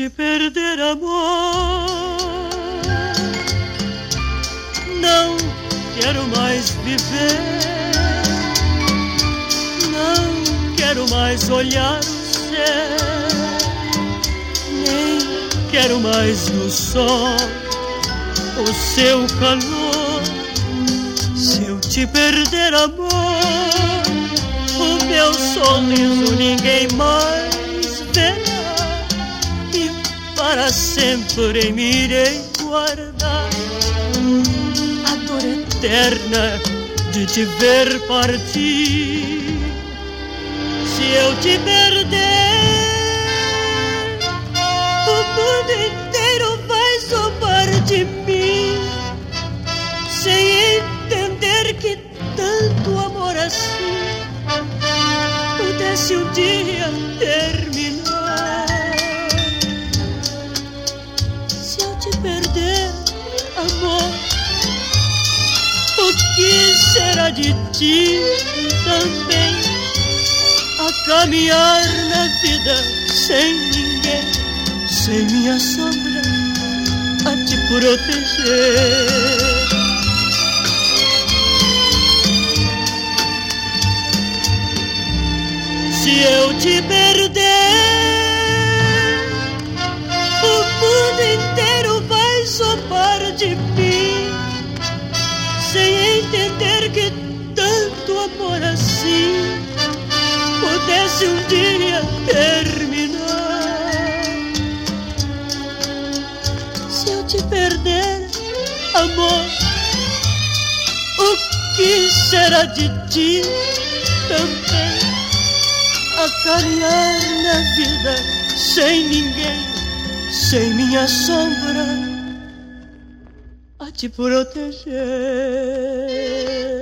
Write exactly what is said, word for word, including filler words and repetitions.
te perder, amor, não quero mais viver, não quero mais olhar o céu, nem quero mais no sol o seu calor. Se eu te perder, amor, o meu sorriso ninguém mais verá, e para sempre me irei guardar a dor eterna de te ver partir. Se eu te perder, o mundo inteiro vai zombar de mim, sem entender que tanto amor assim pudesse um dia terminar. Se eu te perder, amor, o que será de ti também, a caminhar na vida sem ninguém, sem minha sombra a te proteger? Se eu te perder, o mundo inteiro vai zombar de mim, sem entender que tanto amor assim pudesse um dia terminar. Se eu te perder, amor, o que será de ti também, a caminhar na vida sem ninguém, sem minha sombra a te proteger?